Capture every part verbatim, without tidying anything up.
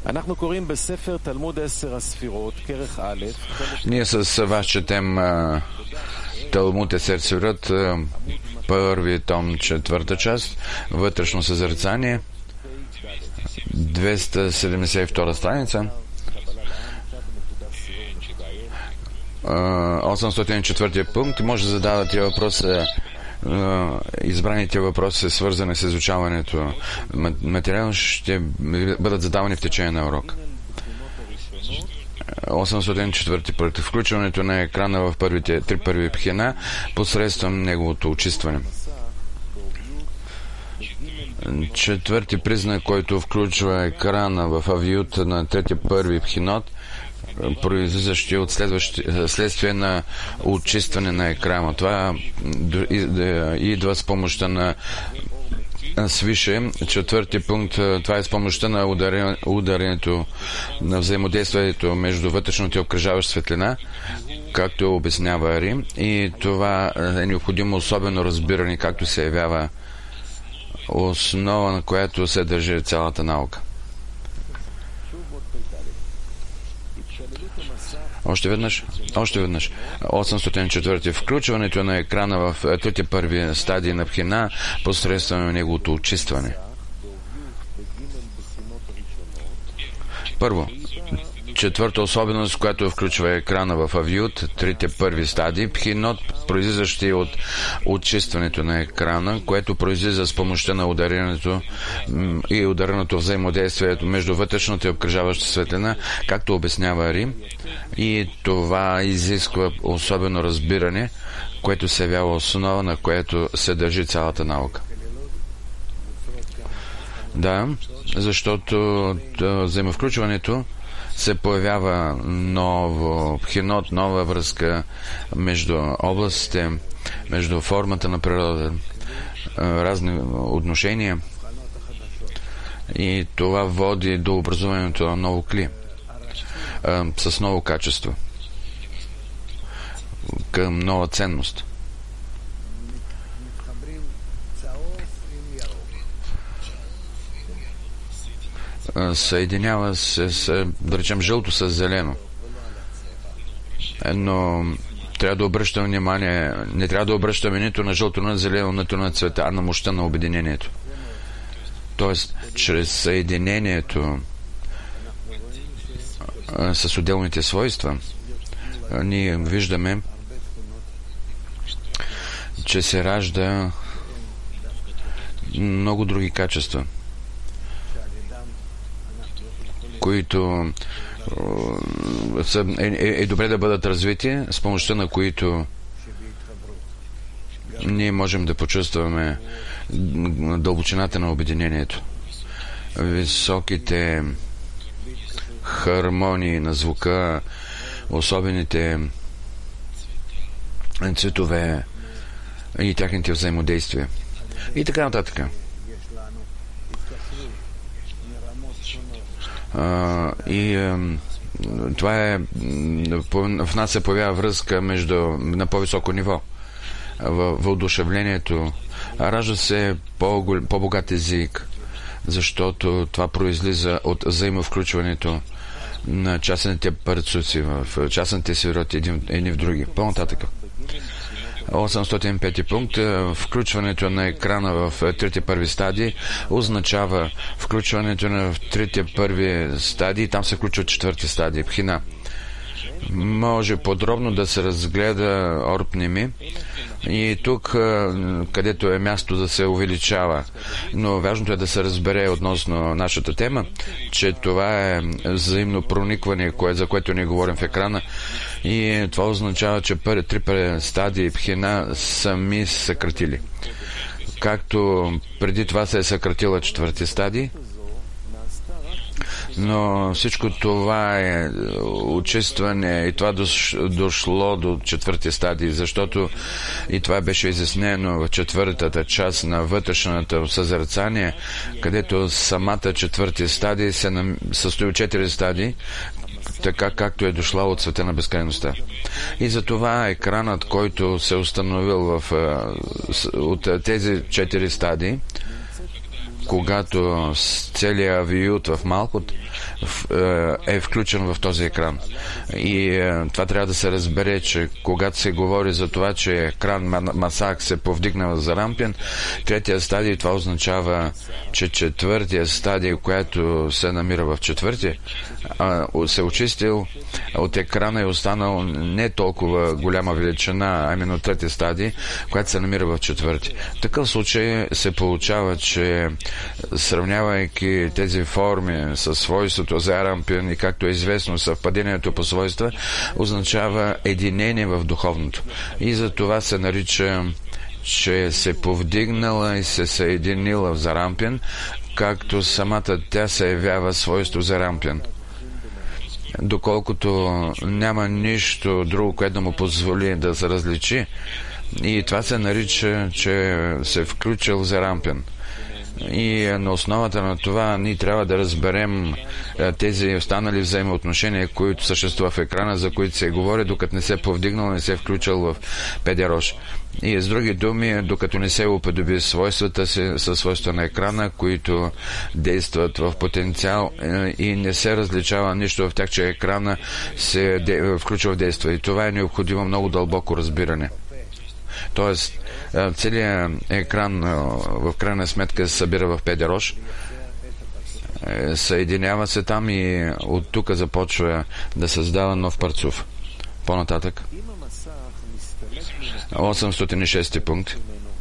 Ние с вас четем Талмуд Есер Сфирот, първи том, четвърта част, вътрешно съзерцание, двеста седемдесет и втора страница. осемстотин и четвърти пункт. Може да задавате въпроса, избраните въпроси, свързани с изучаването. Материал ще бъдат задавани в течение на урок. осемстотин и четвърти пункт. Включването на екрана в първите три първи пхина посредством неговото очистване. Четвърти признак, който включва екрана в авиют на трети първи пхинот, произлизащи от следствие на очистване на екрана. Това идва с помощта на свише. Четвърти пункт, това е с помощта на ударението на взаимодействието между вътрешната и обкръжаваща светлина, както обяснява Рим, и това е необходимо особено разбиране, както се явява основа, на която се държи цялата наука. Още веднъж, още веднъж. осемстотин и четвърти. Включването на екрана в трети първи стадии на пхина посредством на неговото очистване. Първо, четвърта особеност, която включва екрана в авиют, трите първи стадии, пхинот, произлизащи от очистването на екрана, което произлиза с помощта на ударението и удареното взаимодействието между вътрешната и обкръжаваща светлина, както обяснява Рим, и това изисква особено разбиране, което се явява основа, на което се държи цялата наука. Да, защото взаимовключването се появява ново пхинот, нова връзка между областите, между формата на природа, разни отношения, и това води до образуването на ново кли с ново качество, към нова ценност. Съединява се с, да речем, жълто с зелено. Но трябва да обръщаме внимание, не трябва да обръщаме нито на жълто, на зелено, нито на цвета, а на мощта на обединението. Тоест, чрез съединението с отделните свойства, ние виждаме, че се ражда много други качества, които са, е, е добре да бъдат развити, с помощта на които ние можем да почувстваме дълбочината на обединението, високите хармонии на звука, особените цветове и тяхните взаимодействия и така нататък. Uh, и uh, това е, в нас се появява връзка между, на по-високо ниво, в въодушевлението, ражда се по-богат език, защото това произлиза от взаимовключването на частните парцуци в частните сфироти едни в други. По-нататък. осемстотин и пети пункт. Включването на екрана в трите първи стадии означава включването на трите първи стадии, там се включва четвърти стадии, пхина. Може подробно да се разгледа орпними и тук, където е място да се увеличава. Но важното е да се разбере относно нашата тема, че това е взаимно проникване, кое, за което ние говорим в екрана, и това означава, че първи три първи стадии пхина сами се съкратили. Както преди това се е съкратила четвърти стадии, но всичко това е очистване и това дошло до четвърти стадии, защото и това беше изяснено в четвъртата част на вътрешната съзерцание, където самата четвърти стадия се състои от четири стадии, така както е дошла от света на безкрайността. И затова екранът, който се е установил в, от тези четири стадии, когато целият авиют в Малкут е включен в този екран. И това трябва да се разбере, че когато се говори за това, че екран Масах се повдигна за Рампин, третия стадий, това означава, че четвъртия стадий, която се намира в четвърти, се очистил от екрана и останал не толкова голяма величина, а именно третия стадий, която се намира в четвърти. В такъв случай се получава, че сравнявайки тези форми със свойството за Рампин и както е известно съвпадението по свойства, означава единение в духовното. И за това се нарича, че се повдигнала и се съединила в Зарампин, както самата тя се явява свойство за Рампин. Доколкото няма нищо друго, което да му позволи да се различи, и това се нарича, че се включил за Рампин. И на основата на това ние трябва да разберем тези останали взаимоотношения, които съществуват в екрана, за които се говори, докато не се е повдигнал, не се е включил в Педерош. И с други думи, докато не се уподоби свойствата си със свойства на екрана, които действат в потенциал и не се различава нищо в тях, че екрана се включва в действие. И това е необходимо много дълбоко разбиране. Тоест, целият екран в крайна сметка се събира в Педерош, съединява се там и от тук започва да създава нов парцуф. По-нататък. осемстотин и шести пункт.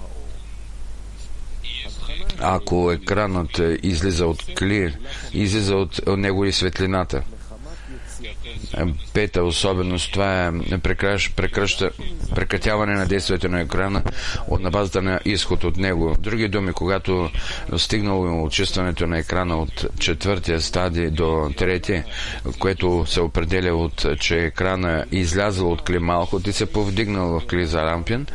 Ако екранът излиза от кли, излиза от него и светлината. Пета особеност, това е прекращ, прекраща, прекратяване на действието на екрана от на базата на изход от него. Други думи, когато стигнало очистването на екрана от четвъртия стадий до трети, което се определя от, че екрана е излязъл от кли Малкут и се повдигнал в кли Зарампин,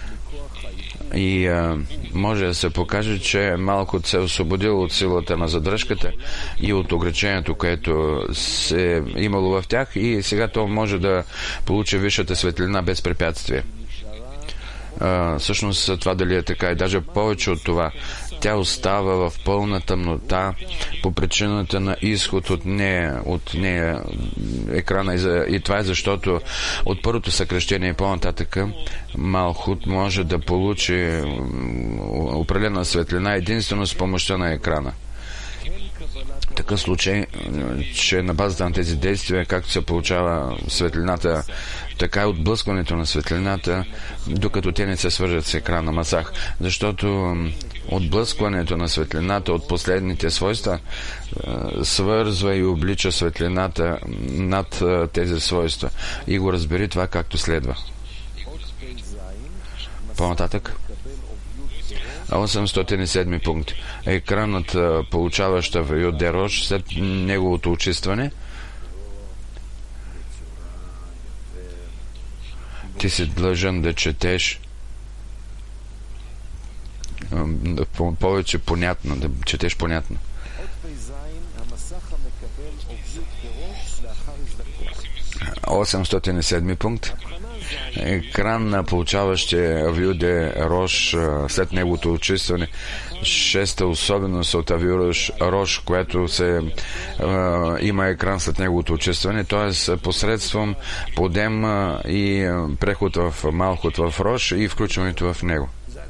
и а, може да се покаже, че Малкут се е освободил от силата на задръжката и от ограничението, което се е имало в тях, и сега то може да получи висшата светлина без препятствие. А, всъщност това дали е така, и даже повече от това, тя остава в пълна тъмнота по причината на изход от нея, от нея екрана, и, за, и това е защото от първото съкръщение и по-нататък Малхут може да получи определена светлина единствено с помощта на екрана. В такъв случай, че на базата на тези действия, както се получава светлината, така и отблъскването на светлината, докато те не се свържат с екрана Масах. Защото отблъскването на светлината от последните свойства свързва и облича светлината над тези свойства. И го разбери това както следва. По-нататък. осемстотин и седми пункт. Екранът, получаващ авиют Дерош след неговото очистване, ти си длъжен да четеш повече понятно, да четеш понятно. осемстотин и седми пункт. Екран на получаващия авиют Дерош след неговото очистване. Шеста особеност от авиют Рош, което се е, има екран след неговото очистване, т.е. посредством подем и преход в Малхут в Рош и включването в него.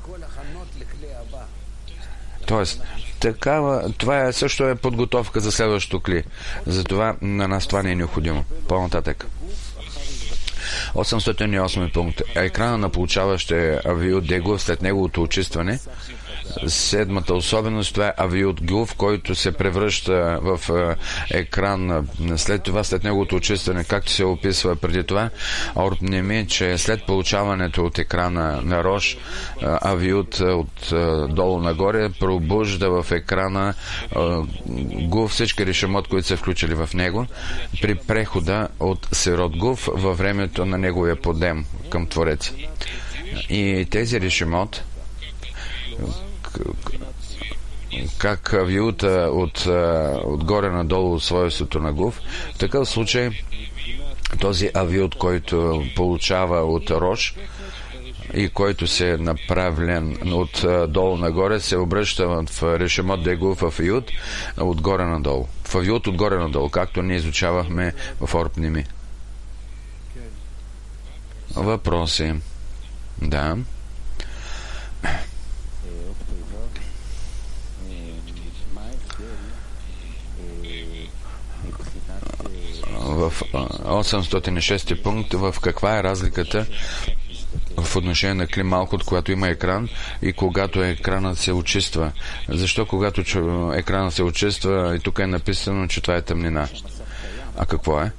Тоест, такава, това е, също е подготовка за следващото кли. Затова на нас това не е необходимо. По-нататък. осемстотин и осми пункт. Екрана на получаващия авиют Дегов след неговото очистване. Седмата особеност, това е авиют Гюв, който се превръща в екран след това, след неговото очистване, както се описва преди това. Орпнеми, че след получаването от екрана на Рош, авиют от долу нагоре пробужда в екрана Гув всички решимот, които са включили в него, при прехода от Сирот Гув във времето на неговия подем към Твореца. И тези решимот, как авиута от, отгоре надолу от свойството на Гув, в такъв случай този авиут, който получава от Рош и който се е направлен от долу нагоре, се обръща в решемот дегу в Юд отгоре надолу. В Юд отгоре надолу, както ние изучавахме в Орпними. Въпроси? Да. В осемстотин и шести пункт, в каква е разликата в отношение на Кли Малхут, когато има екран и когато екранът се очиства? Защо когато екранът се очиства и тук е написано, че това е тъмнина? А какво е?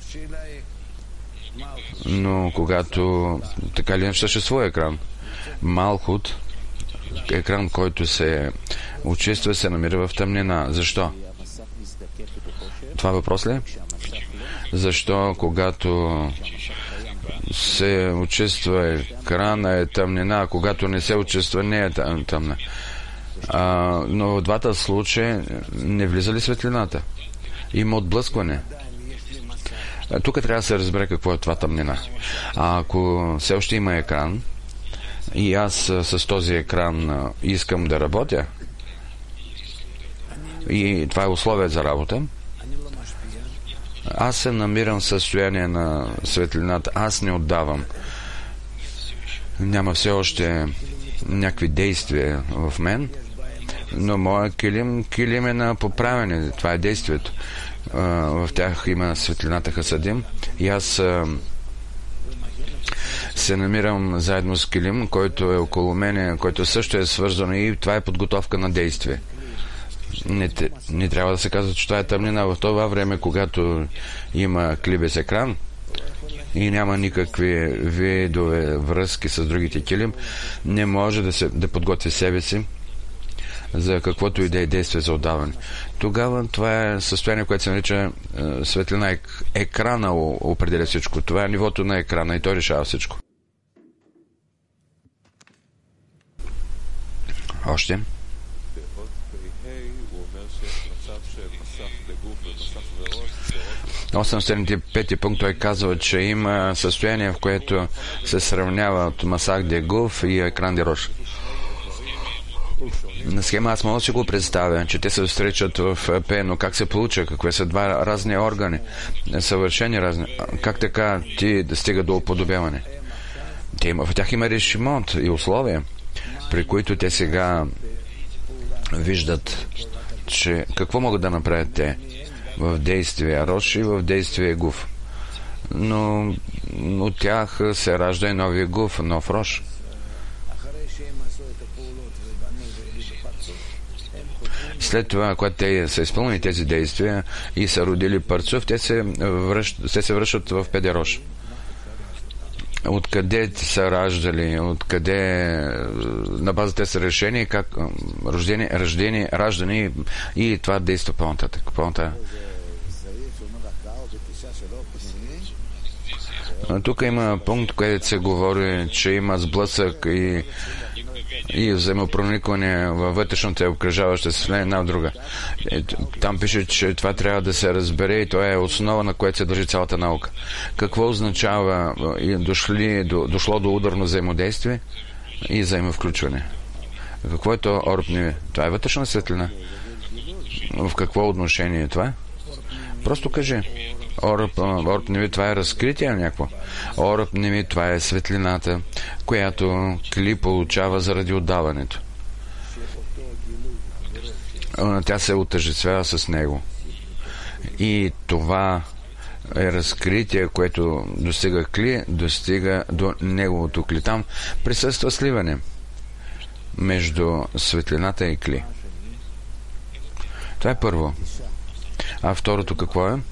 Но когато така ли не съществува екран? Малхут, екран, който се очиства, се намира в тъмнина. Защо? Това въпрос ли е? Защо когато се очиства екрана е тъмнина, а когато не се очиства не е тъмна? А, но в двата случая не влиза ли светлината? Има отблъскване. Тук трябва да се разбере какво е това тъмнина. А ако все още има екран и аз с този екран искам да работя и това е условие за работа, аз се намирам в състояние на светлината, аз не отдавам. Няма все още някакви действия в мен, но моя килим, килим е на поправяне. Това е действието. В тях има светлината Хасадим и аз се намирам заедно с килим, който е около мене, който също е свързано и това е подготовка на действие. Не, не трябва да се казва, че това е тъмнина в това време, когато има кли без екран и няма никакви видове връзки с другите килим, не може да, се, да подготви себе си за каквото и да е действие за отдаване. Тогава това е състояние, което се нарича е, светлина. Екрана определя всичко. Това е нивото на екрана и той решава всичко. Още. осемстотин и пети пункт той казва, че има състояние, в което се сравнява от Масах Дегув и екран Дерош. На схема аз мога да си го представя, че те се встречат в П, но как се получа? Какви са два разни органи? Съвършени разни. Как така ти да стига до уподобяване? Те има, в тях има решимонт и условия, при които те сега виждат, че какво могат да направят те в действие Рош и в действие Гуф. Но от тях се ражда и новия Гуф, нов Рош. След това, когато те са изпълнили тези действия и са родили Парцов, те се връщат, те се връщат в Педерош. Откъде са раждали, откъде на база те са решени, как рождени, рождени, раждани и, и това действа по-нататък. По-нататък. Тук има пункт, където се говори, че има сблъсък и и взаимопроникване във вътрешната и обкръжаваща се една в друга. Там пише, че това трябва да се разбере и това е основа, на която се държи цялата наука. Какво означава дошли, до, дошло до ударно взаимодействие и взаимовключване? Какво е то Орпни? Това е вътрешна светлина. В какво отношение е това? Просто кажи. Оръп, оръпневи, това е разкритие някакво. Оръпневи, това е светлината, която Кли получава заради отдаването. Тя се отъждествява с него. И това е разкритие, което достига Кли, достига до неговото Кли. Там присъства сливане между светлината и Кли. Това е първо. А второто какво е?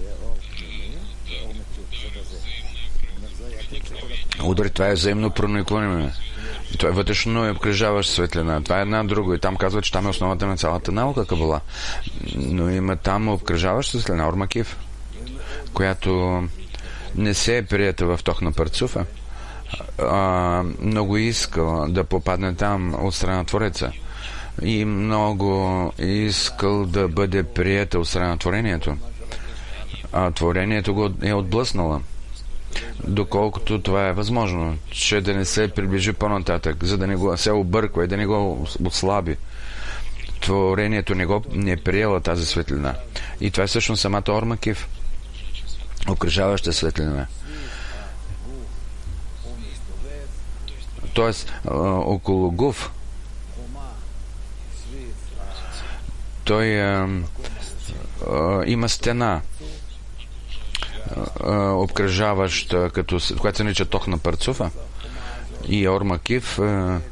Удари, това е взаимно проникване. Това е вътрешно и обкръжаващ светлина. Това е една друга. И там казва, че там е основата на цялата наука Кабала. Но има там обкръжаваща светлина, Ормакив, която не се е прията в ток на Парцуфа. А, много искал да попадне там от страна на Твореца. И много искал да бъде прията от страна на творението. А творението го е отблъснало. доколкото това е възможно, че да не се приближи по-нататък, за да не го се обърква и да не го отслаби. Творението не го не е приела тази светлина. И това е всъщност самата Ор Макиф, окръжаваща светлина. Тоест, около Гуф той а, а, има стена, а, обкръжаваща, като, която се нарича Тохна Парцуфа, и Ор Макиф а,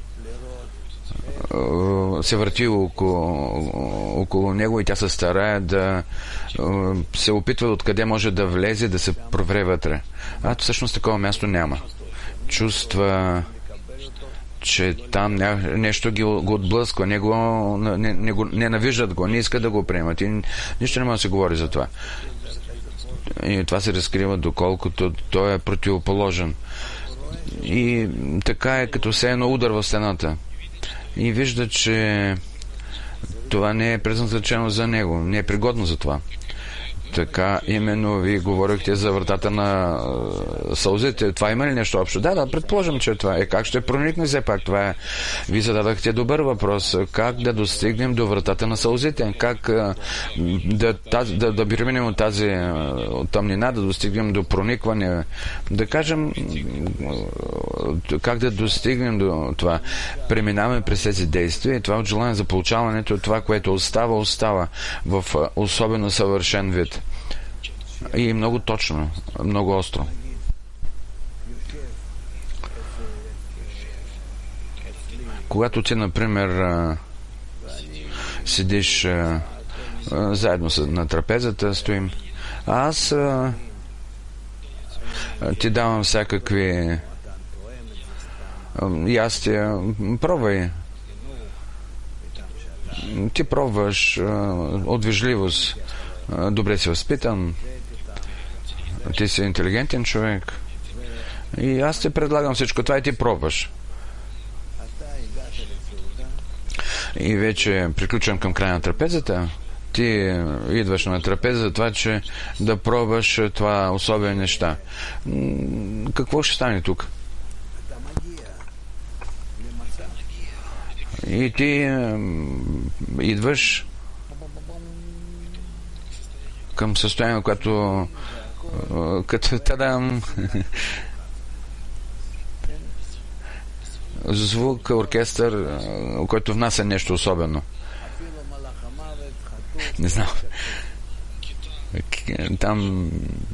а, се върти около, около него и тя се старае да а, се опитва откъде може да влезе, да се провре вътре. А всъщност такова място няма. Чувства, че там нещо ги го отблъсква, не, го, не, не, го, не навиждат го, не искат да го приемат и нищо не може да се говори за това. И това се разкрива, доколкото той е противоположен. И така е, като все едно удар в стената. И вижда, че това не е предназначено за него, не е пригодно за това. Така, именно вие говорихте за вратата на сълзите. Това има ли нещо общо? Да, да, предположим, че това е. Как ще проникне все пак? Това е. Вие зададахте добър въпрос. Как да достигнем до вратата на сълзите? Как да, тази, да, да преминем от тази от тъмнина, да достигнем до проникване? Да кажем, как да достигнем до това? Преминаваме през тези действия и това от желание за получаването, това, което остава, остава в особено съвършен вид. И много точно, много остро. Когато ти, например, седиш заедно на трапезата, стоим, а аз ти давам всякакви ястия, пробвай. Ти пробваш от вежливост. Добре си възпитан, ти си интелигентен човек и аз ти предлагам всичко това и ти пробваш. И вече приключвам към края на трапезата. Ти идваш на трапеза за това, че да пробваш това особени неща. Какво ще стане тук? И ти идваш към състояние, което като тадам звук, оркестър, който внася нещо особено. Не знам. Там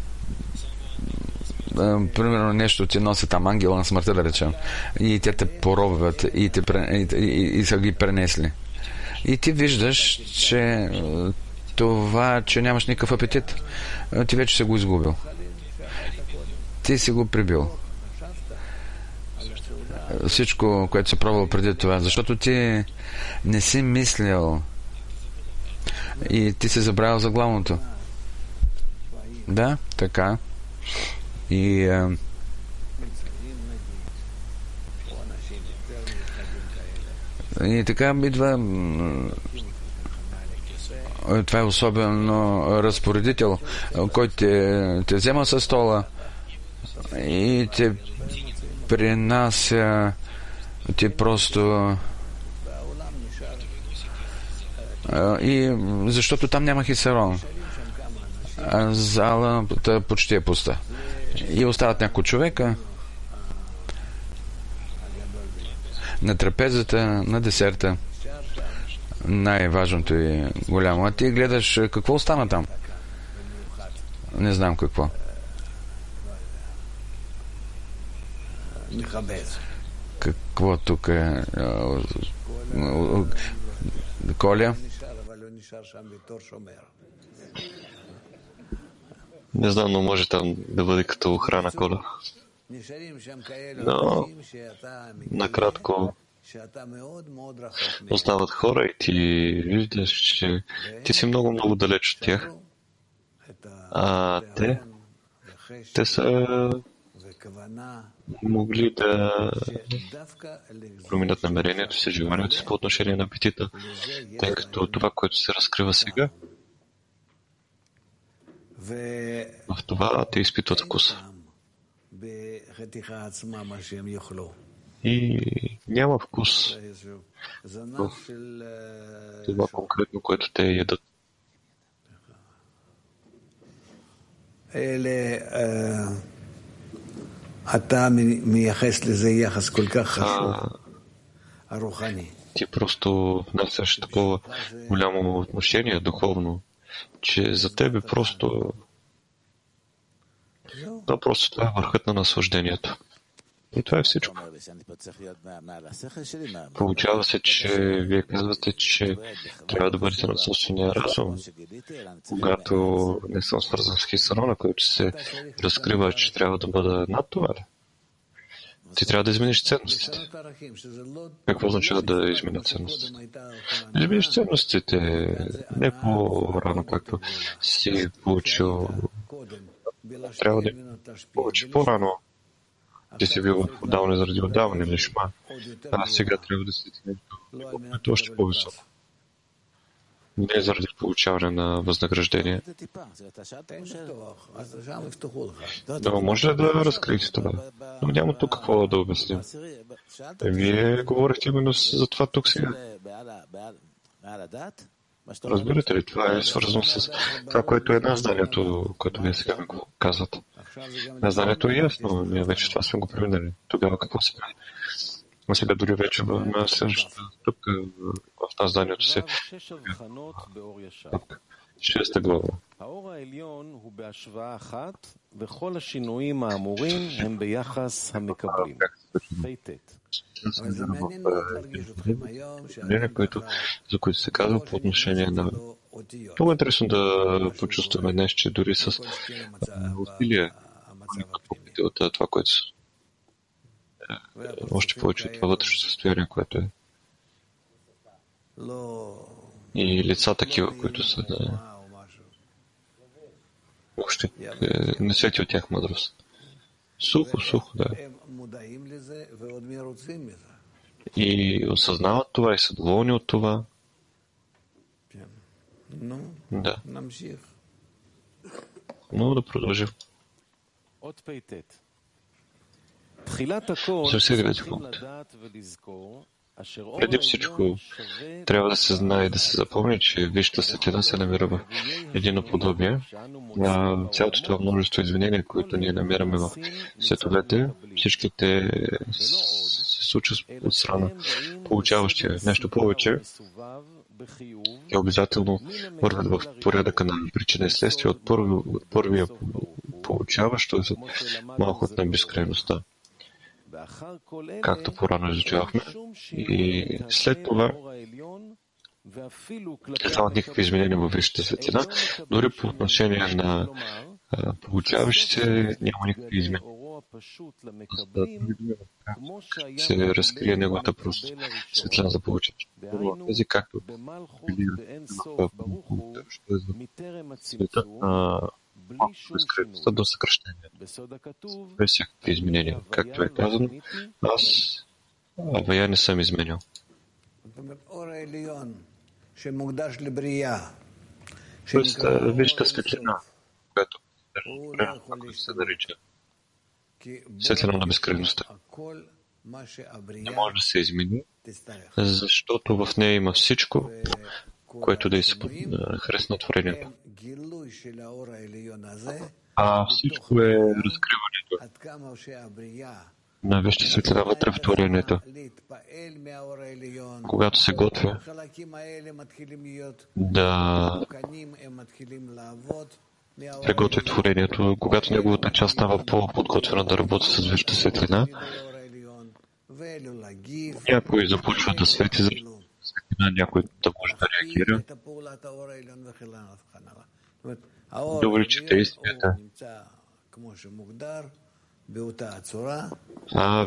примерно нещо ти носи там ангела на смъртта, да речем. И те те поробват и, те, и, и, и, и са ги пренесли. И ти виждаш, че това, че нямаш никакъв апетит, ти вече си го изгубил. Ти си го прибил. Всичко, което си пробвал преди това, защото ти не си мислил и ти си забравил за главното. Да, така. И а, и така идва. Това е особено разпоредител, който те, те взема със стола и те принася, ти просто и защото там няма хисарон, залата почти е пуста и остават няколко човека на трапезата, на десерта, най-важното и голямо. А ти гледаш какво остана там. Не знам какво. Какво тук е? Коля? Не знам, но може там да бъде като охрана, Коля. Но накратко остават хора и ти виждаш, че ти си много-много далеч от тях. А те, те са могли да променят намерението си, желанието си по отношение на апетита, тъй като това, което се разкрива сега, в това те изпитват вкуса. И няма вкус в това конкретно, което те ядат. Ти просто внасяш такова голямо отношение духовно, че за тебе просто да, просто това е върхът на наслаждението. И това е всичко. Получава се, че вие казвате, че трябва да бъдете на собствения разум. Когато не съм свързан с хисарона, който се разкрива, че трябва да бъда над това ли? Ти трябва да измениш ценностите. Какво означава да изменя ценностите? Да измениш ценностите не по-рано, както си получил. Трябва да повече по-рано. Ти си бил в отдаване заради отдаване, лишма. А сега трябва да си нещо, което е още по-високо. Не заради получаване на възнаграждение. Да, може ли да разкриете това? Но няма тук какво да обясним. Вие говорихте именно за това тук сега. Разбирате ли, това е свързано с това, което е на зданието, което вие сега ми го казвате. На зданието е ясно, ние вече това сме го преминали. Тогава какво се прави? А сега дори вече на следващата стъпка в тази зданието се шеста глава. Което, за което се казва по отношение на... Много е интересно да почувстваме днес, че дори с усилие от това, което още повече от това вътрешно състояние, което е. И лица такива, които са да... Още не свети от тях мъдрост. Сухо, сухо, да. И осъзнават това и са доволни от това. Да. Мога да продължим. За сега девети пункт. Преди всичко трябва да се знае и да се запомни, че висшата светлина се намира в едино подобие на цялото това множество извинения, които ние намираме в световете. Всичките се случват от страна получаващия нещо повече и обязателно върват в порядъка на причина и следствие от, първи, от първия получаващ, т.е. малко от на безкрайността, както по-рано изучавахме. И след това не стават никакви изменения във висшата светлина, дори по отношение на а, получаващите няма никакви изменения. Се разкрие неговата просто светлина за получаващ. Тези, както били в света на безкрайността до съкръщение. Без всякакви изменения. Както е казано, аз Авая не съм изменял. Тоест, вижте светлина, която се нарича светлина на безкрайността. Не може да се измени, защото в нея има всичко, което да харесва творението. А всичко е разкриването на вещи светлина вътре в творението. Когато се готвя да приготви творението, когато неговата част става по-подготвена да работи с вещата светлина, някой започва да свети, защото светлина някой да може да реагира, да увеличи действията. А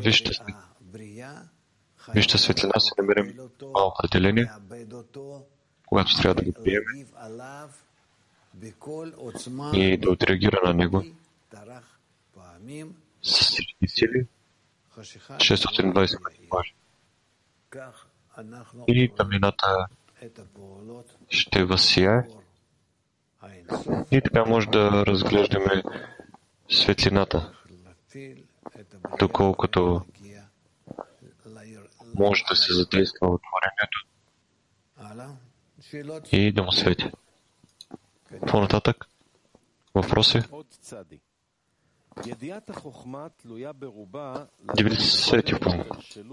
вижте светлина се намерим това определение, когато трябва да го приеме и да отреагира на него с всички сили шестстотин и двадесет пъти. И тъмнината ще възсияе и така може да разглеждаме светлината доколкото може да се задейства отворението и да му свети. По-нататък въпроси? деветдесети пункт.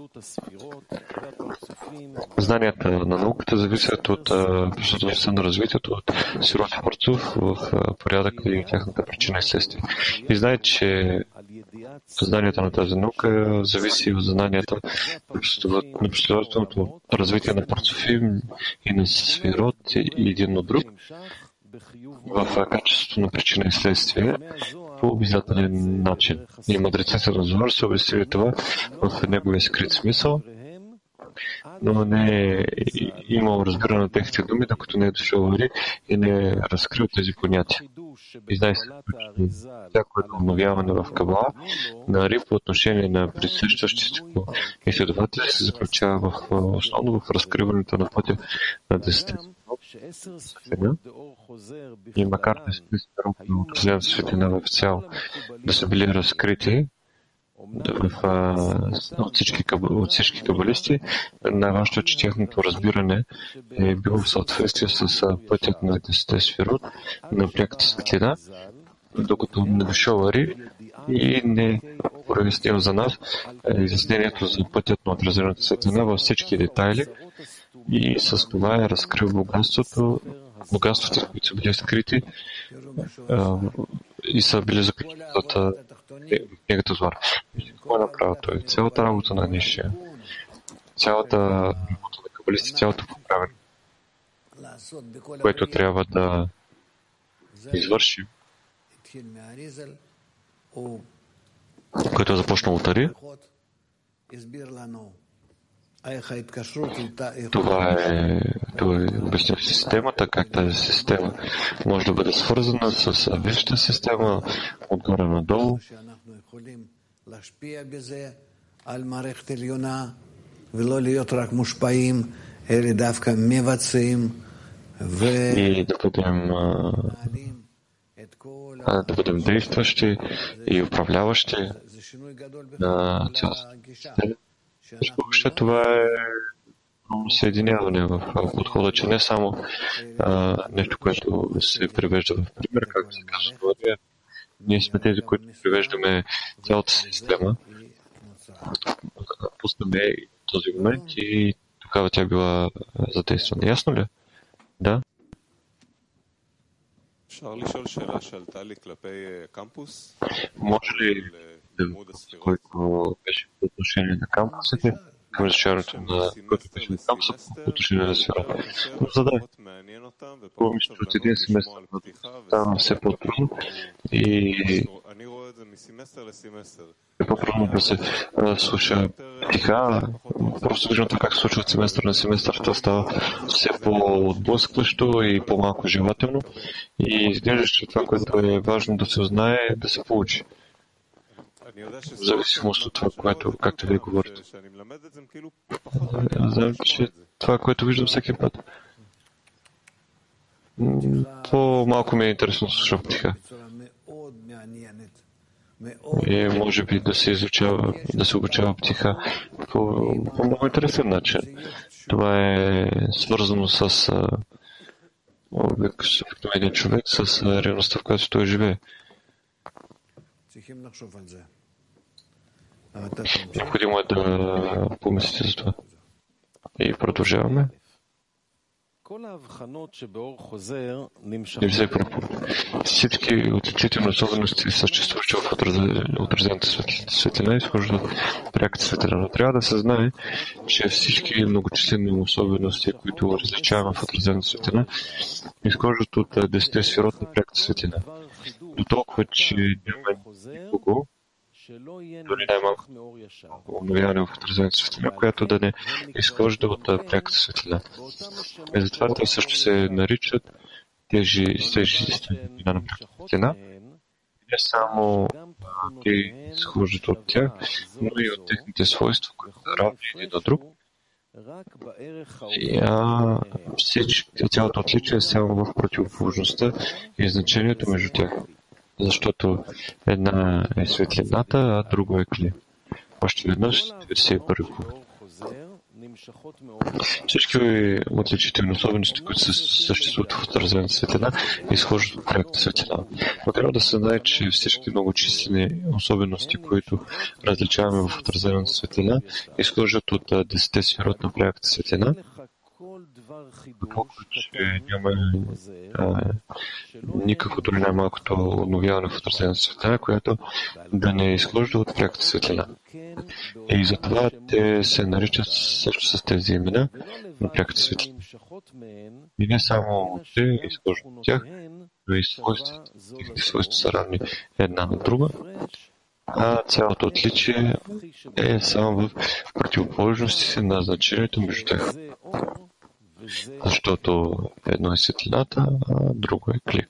Знанията на науката зависят от последователността на развитието от сирот и парцов в порядък и тяхната причина и следствие. И знаете, че знанията на тази наука зависи от знанията на последователното развитие на парцофим и на сферот и един от друг в качеството на причина и следствие по обязателен начин. И мъдреците на Зоар са обяснили това в неговия скрит смисъл, но не е имал разбиране на техните думи, докато не е дошъл Ари и не е разкрил тези понятия. И знае се, че всяко едно обновяване в Кабала на Ари по отношение на присъщащите изследователи се заключава в основно в разкриването на пътя на десетте светлина. И макар да се на отразена светлина в цяло да са били разкрити в, от, всички, от всички кабалисти, най-важното е, че тяхното разбиране е било в съответствие с пътят на десетте сферот на пряката светлина, докато не дошъл Ари и не прояснил за нас изяснението за пътят на отразената светлина във всички детайли и с това е разкрил богатството, богатствата, които са били скрити и са били заключени от книгата Зоар. Какво е направил той? Цялата работа на Нишия, цялата работа на кабалисти, цялото поправене, което трябва да извърши, което е започнал от Ари, това е, това е обяснил системата, как тази система може да бъде свързана с висшата система отгоре надолу. И да бъдем, да бъдем действащи и управляващи на цялата система. Въобще това е съединяване в подхода, че не само а, нещо, което се превежда в пример, както се казва, ние сме тези, които превеждаме цялата система, пускаме този момент и тогава тя била задействана. Ясно ли? Да? Може ли да въпрос, който беше по отношение на кампусите, към изучаването на който беше на кампуса, по отношение на сферата. Но задай. Това мисля, че от един семестър става все по-трудно и е по-трудно да се слуша тиха. Просто виждам това как се случва от семестър на семестър. Това става все по-отблъскващо и по-малко желателно. И изглежда, че това, което е важно да се узнае, е да се получи. В зависимост от това, което, както вие говорите. Знам, че това, което виждам всеки път, по-малко ми е интересно да слушам тиха. И може би да се изучава, да се обучава птиха по, по много интересен начин. Това е свързано с обикновения човек, с реалността, в която той живее. Необходимо е да помислите за това. И продължаваме. Всички отличителни особености, съществуващи в отразената светлина, изхождат от пряката светлина. Но трябва да се знае, че всички многочислени особености, които различаваме в отразената светлина, изхождат от десетте сферот на пряката светлина. До толкова, че няма никого, дори най-малко обновяване в отразената светлина, която да не изхожда от пряката светлина. И затова те също се наричат тези светлина на пряката светлина. Не само те изхождат от тях, но и от техните свойства, които са равни един на друг. И а, всички, цялото отличие е само в противоположността и значението между тях. защото една е светлината, а друго е кли. Още веднъж, деветдесет и първи пункт. Всички отличителни особености, които съществуват в отразената светлина, изхождат от пряката светлина. Но трябва да се знае, че всички многочислени особености, които различаваме в отразената светлина, изхождат от десетте сферот на пряката светлина, колкото че няма а, никакво дори най-малкото обновяване в отразената светлина, която да не изхожда от пряката светлина. И затова те се наричат също с тези имена на пряката светлина. И не само те изхождат от тях, но и свойствата. Техните свойства са равни една на друга, а цялото отличие е само в противоположности на значението между тях. Защото едно е светлината, а друго е кли.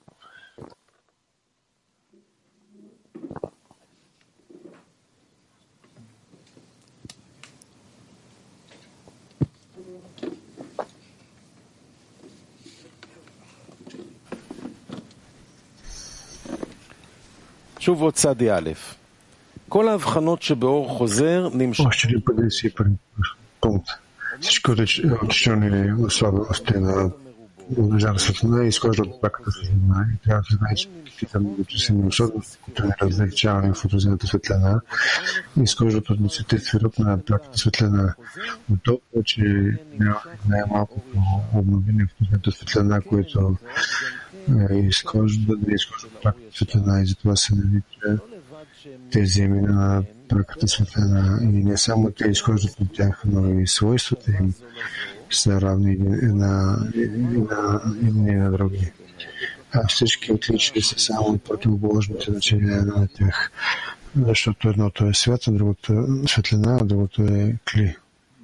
שוב עוד צד א', כל ההבחנות שבאור חוזר נמשך. Още един път да си пункт. Всички отличителни особености на държавна светлина изхождат от пряката светлина и трябва да се знае, че каквито многочислени особености, които не различаваме в отразената светлина, изхождат от десетте сферот на пряката светлина. Но толкова, че най-малкото обновение в отразената светлина, което изхожда, да изхожда от пряката светлина и затова се нарича тези имена на пряката светлина. И не само те изхождат от тях, но и свойствата им са равни на едни на други. А всички отличия са само противоположните значения на тях. Защото едното е свят, а другото е светлина, а другото е кли.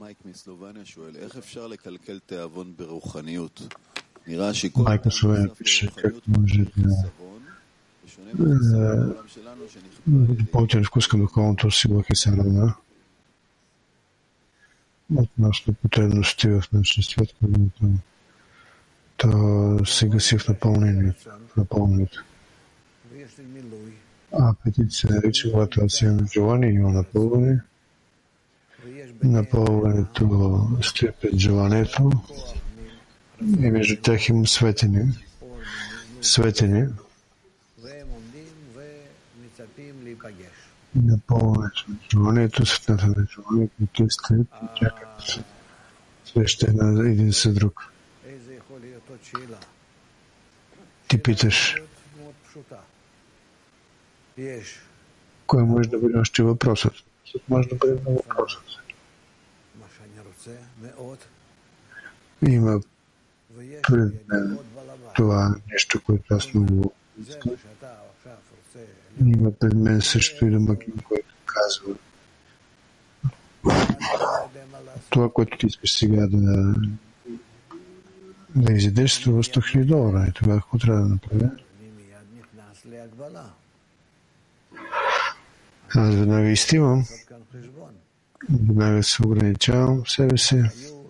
Майка Словения пише как може да допълнителен вкус към духовното си Бог е се равна относно потребности в нашия свят, когато то се гаси в напълнението. А апетит се нарича, когато си имаме желание, има напълване. Напълването стои пред желанието и между тях има светене. Светене. Напълването на желанието, светната на желанието, които стоят и чакат среща на един с друг. Ти питаш, кой може да бъде още въпросът? Може да бъде на въпросът. Има пред мен това нещо, което аз много искам. Има пред мен също и домакин, който казва това, което ти искаш сега да да изядеш, струва сто хиляди долара. И тогава какво трябва да направя? Аз веднага изтивам, веднага се ограничавам в себе си.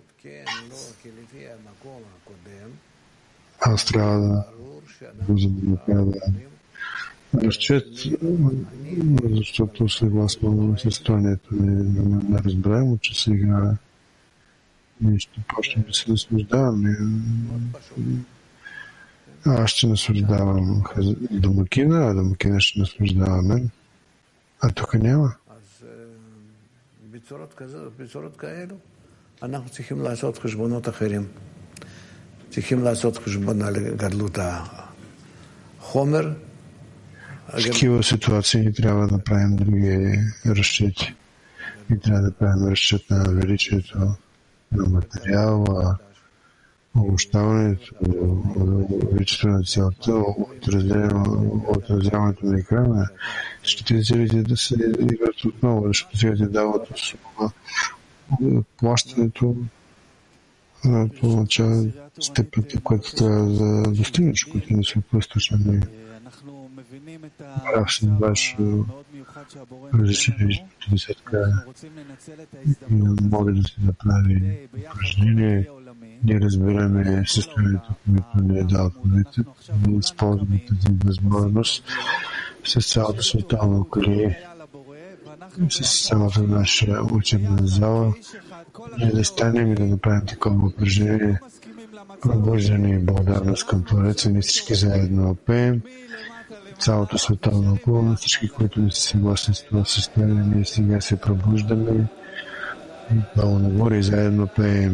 Аз трябва да направя разчет, защото съгласно състоянието не разбираемо, че сега ние ще почнем да се наслаждаваме. Аз ще наслаждавам домакина, а домакина ще наслаждава мен. А тук няма. בצורות כאלו, אנחנו צריכים לעשות חשבונות אחרים. צריכים לעשות חשבון על גדלות החומר. В такива ситуации ни трябва да правим други разчети. И трябва да правим разчет на величието на материала, обобщаването, величието на цялата, отразяването на екрана. Всички тези цели да се играт отново, защото сега ти дават услуга плащането на начало степента, която трябва да достигнеш, които не са по-източни. Прав си на ваш различни десетка може да се направи упражнение. Ние разбираме състоянието, което ни е дал планета. Ние използваме тази възможност с цялото световно колие, с цялата наша учебна зала, и да станем и да направим такова упражнение, пробуждане и благодарност към Твореца. Ние всички заедно пеем, цялото световно около, всички, които не са съгласни с това състояние, ние сега се пробуждаме, долу нагоре и заедно пеем.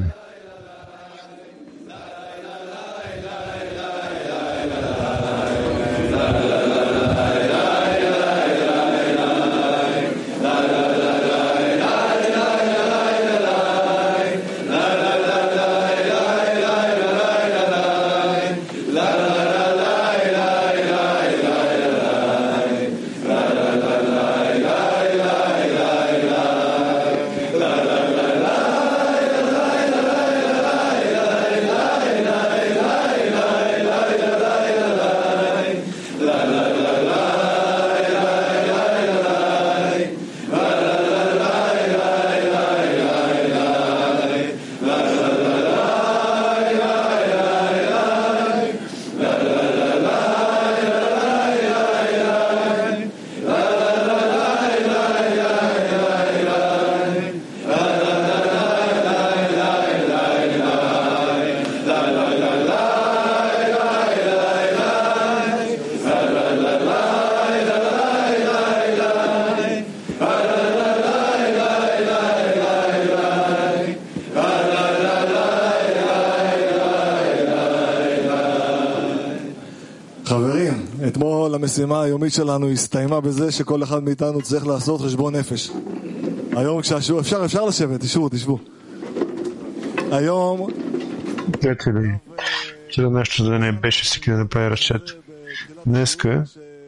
המשימה היומית שלנו הסתיימה בזה שכל אחד מאיתנו צריך לעשות חשבון נפש. היום כשהשיעור, אפשר, אפשר לשבת, תשבו, תשבו. היום... Приятели, вчера нашето задание беше всеки да направи разчет. Днеска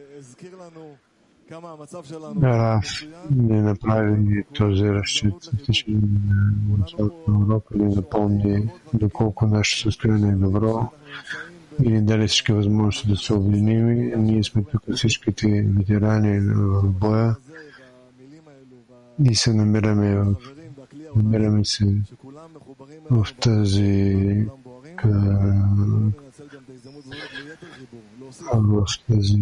Раф не направи този разчет в течение на началото на урока, или напомни доколко нашето състояние е добро и ни даде всички възможности да се обединим. Ние сме тук всичките ветерани в боя и се намираме в, намираме се в тази в тази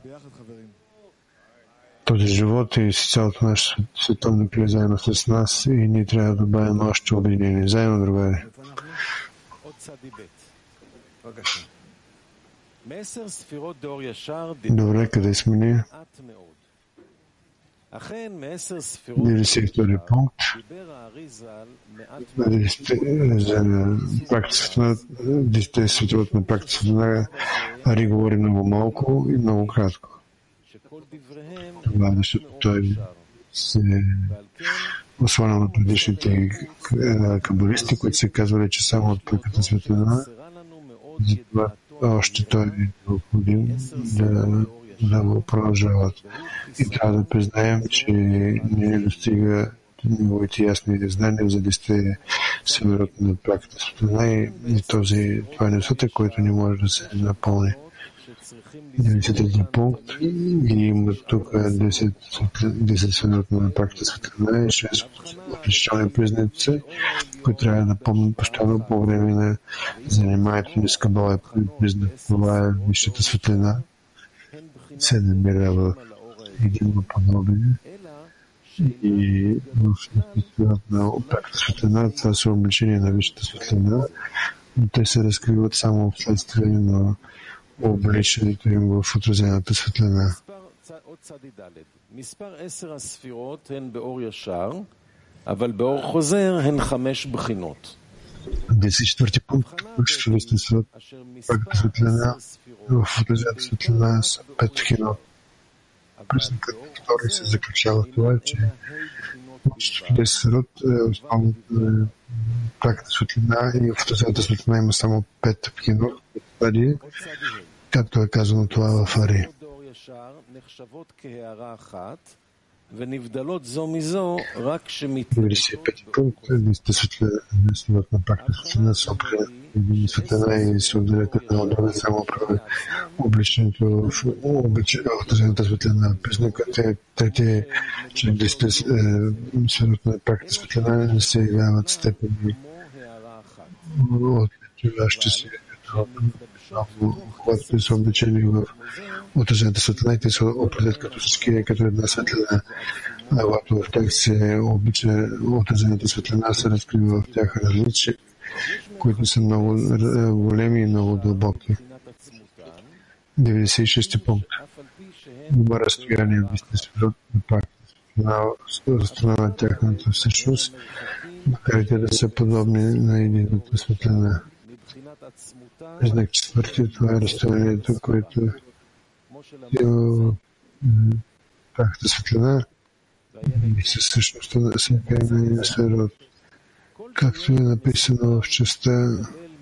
този живот и с цялото наше световно крие заедно с нас и ние трябва да бъдем още обединени. Заедно, другари. Добре, къде сме ние? деветдесет и втори пункт. За практиката на десетте световата на практиката на Ари говори много малко и много кратко. Това, защото той се осланя на предишните кабалисти, които се казвали, че само от пъката светлина, затова още той е необходим да, да го продължават. И трябва да признаем, че не достига неговите ясни знания за десетте семерот на праката светлина и, и този, това е несътък, който не може да се напълни. деветдесети пункт и има тук десет семерот на праката светлина и шест отличителни признаци, които трябва да помнят постоянно по време на заниманието ни с Кабала и признак. Това е висшата светлина. Се намира в един подобие и в светлината на праката светлина, това са обличения на висшата светлина, но те се разкриват само вследствие на обличането им в отразената светлина. десет и четвърти пункт. Висшата светлина в отразената светлина са пет бхинот. Признакът втори се заключава в това, че десет сферот е основната праката светлина и в отразената светлина има само пет бхинот. Както е казано това в Ари. деветдесет и пети пункт. Десетте светлина на праката светлина са определени светлина и се отделят една от друга, само прави обличането в отразената светлина. Признакът е трети, че десетте светлина на праката светлина не се явяват степени от отличаващи се когато те са облечени в отразената светлина и те се определят като всички, като една светлина. А когато в тях се облича отразената светлина, се разкрива в тях различия, които са много големи и много дълбоки. деветдесет и шести пункт. Има разстояние в естеството на пак страна на тяхната всъщност, макар и те да са подобни на едината светлина. Знак четвърти, това е разстоянието, което е в тяхната светлина и със същността на всяка една сфера, както е написано в частта.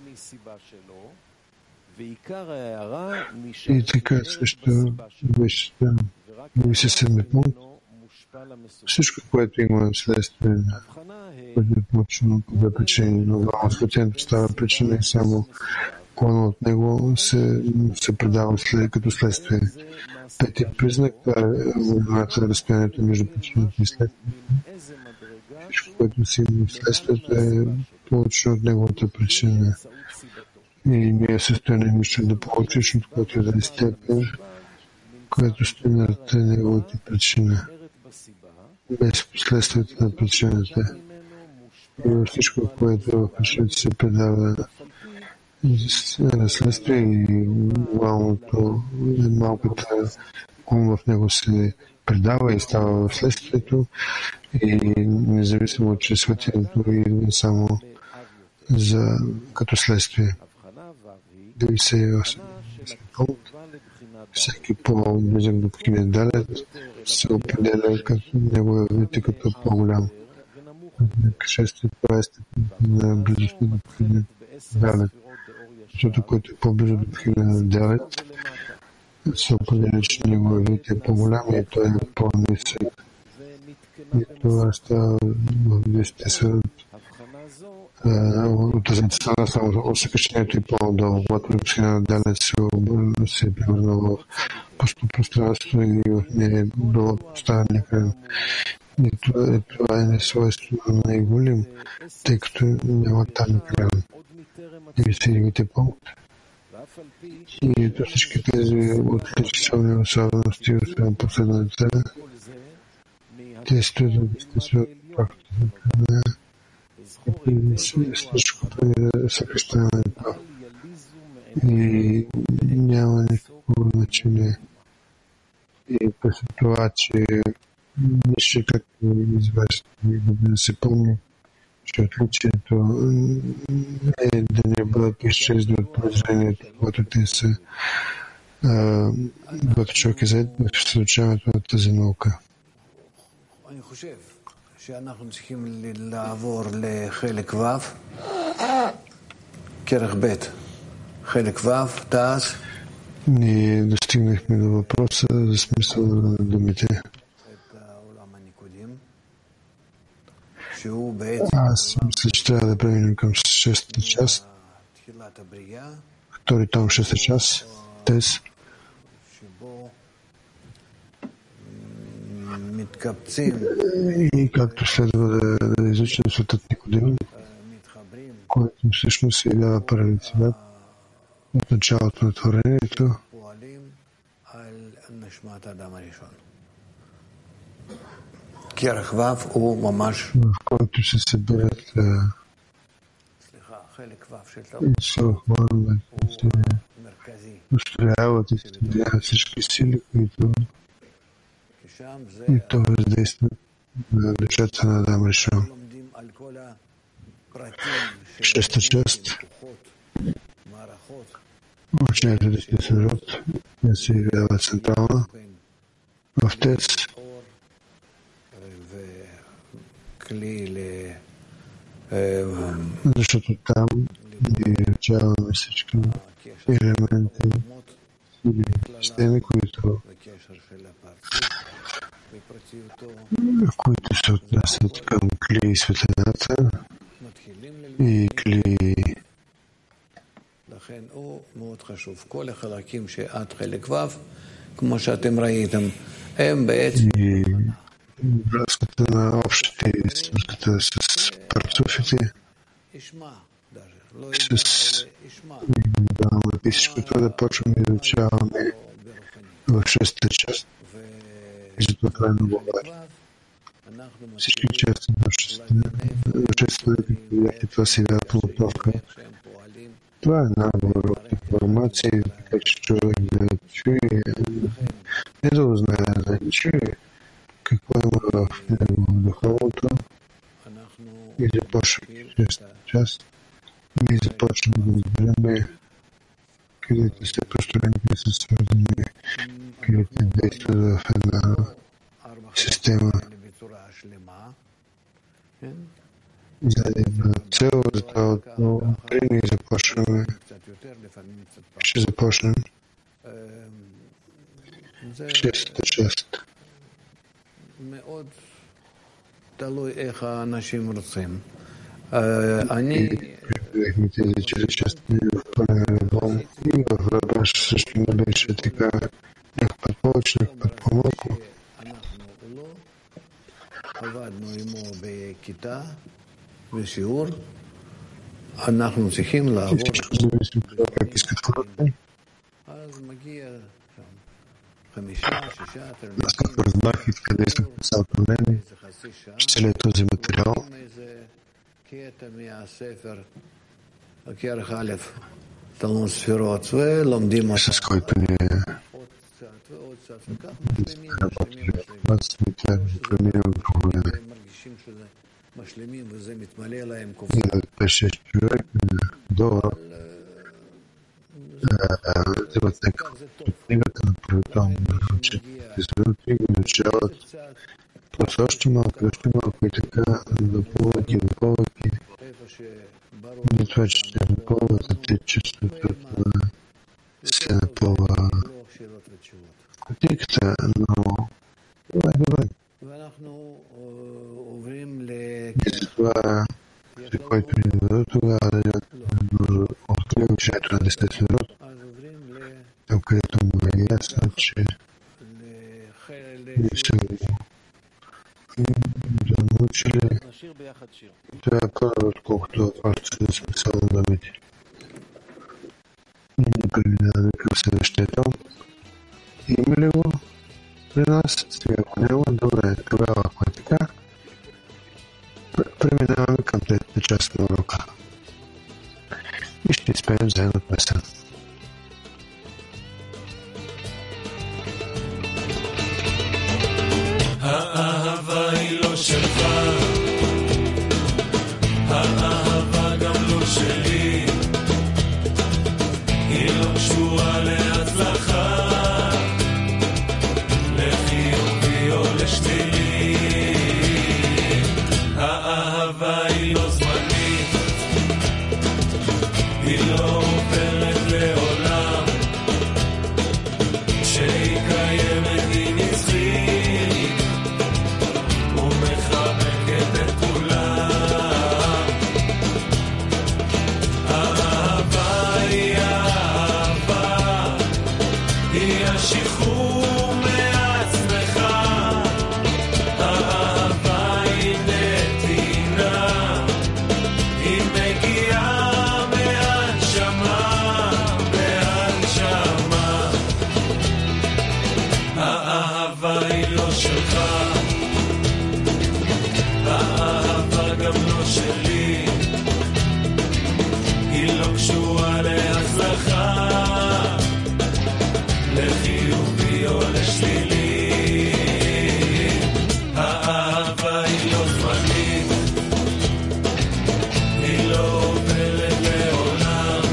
И така също беше деветдесет и седми пункт. Всичко, което има следствие, което е получено по две причини, но възпитанието става причина и само клона от него се, се предава след, като следствие. Пети признак, това е голямата разстоянието между причината и следствието. Всичко, което си има следствието, е получено от неговата причина. И не е състояние нищо да получиш, от което е да е степен, което стои на неговата причина, без последствията на причината. И всичко, което в причината се предава наследствие и малкото, малката ум в него се предава и става в следствието и независимо, че светлието идва само за, като следствие. деветдесет и осми пункт. Всеки по-близък до Пхина Далет се определя като неговия вид и като по-голям. шести това е степен на близостта до Пхина Далет. Защото който е по-близо до Пхина Далет се определя, че неговия вид е по-голям и той е по-нисък. И това става в десетте сферот. От тази страна само съкръщението и по-надолу. Когато Пхина Далет се е превърнал в пусто пространство и в нея е било поставен екран. И това, това е несвойство на най-голям, тъй като няма там екран. деветдесет и девети пункт. И до всички тези отличителни особености, освен последната, те стоят да естествено пак и всичкото е съкръщаването. И няма никакво значение. И през това, че нищо както извежда да се помни, че отличието е да не бъдат изчезли от произведението, когато те са когато човек е заед в случаването на тази наука. שאנחנו צריכים לעבור לחלק ו', כרך ב', חלק ו', תעש. Ние достигнахме до въпроса за смисъл на думите. Аз мисля, че трябва да преминем към шестата част. Втори том, шеста част. Тез. И както следва да, да изучим светът Никодим, който всъщност се явява първи цвят от началото на творението, в който се събират и се охванват, се устрояват и събират всички сили, които и то въздейства на душата на Адам Ришон. Шеста част. Учението да се сърот да се явява централна в Тец. Защото там ние изучаваме всички елементи или системи, които които се отнасят към кли и светлината и кли. И връзката на общите и връзката с парцуфите, с индивидуалната И всичко това да почваме да изучаваме в шестата част. И затова това е много важно. Всички части на шестата, като видяхте, това сега е подготовка. Това е набор от информации, така че човек да чуе, не да го знае, да чуе какво има в него духовното и започваме шестата част. Ние започваме да разбираме където са пространните са свързани, където действат в една система. За една цел, за това отново ние започваме, ще започнем шестата част. И прегледахме тези четири части в пълен альбом и в Рабаш също не беше така някак път повече, някак път по-малко. И всичко зависи от това как искат хората. Аз като разбрах и така действах по цялото време, че целият този материал с който ние работили в нас, и тя преминава върху време. И от пет-шест човек до взимат някакъв от книгата на правително да учат и го изучават. Просто още малко, още малко и така допълвайки, допълвайки. Не това, че се напълват, а те чувстват, се напълва кутиката, но добре, добре. И затова, за който ни дадат тогава, да открием учението на десетия народ, там където му е ясно, че ние са да научили. Това е първо, отколкото просто да сме само думите. И ние преминаваме към следващия том. Има ли го при нас? Сега ако няма, добре, тогава ако е така, преминаваме към третата част на урока. И ще изпеем заедно песен. האהבה היא לא שלך, האהבה גם לא שלי, היא לא קשורה להצלחה, לחיובי או לשלילי. האהבה היא לא זמנית, היא לא עוברת לעולם, כשהיא קיימת היא נצחית ומחבקת את כולם. האהבה היא האהבה, היא השחרור מעצמך. האהבה היא נתינה, היא מגיעה מהנשמה, מהנשמה. האהבה היא לא שלך, האהבה גם לא שלי, היא לא קשורה להצלחה, לחיובי או לשלילי. האהבה היא לא זמנית, היא לא עוברת לעולם,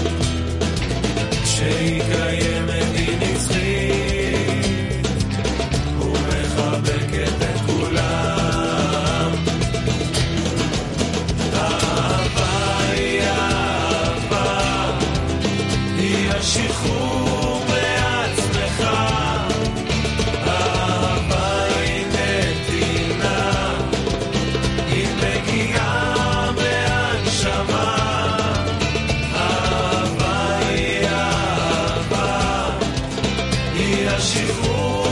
כשהיא קיימת היא נצחית ומחבקת את כולם. האהבה היא האהבה, היא השחרור מעצמך. האהבה היא נתינה, היא מגיעה מהנשמה. האהבה היא האהבה, היא השחרור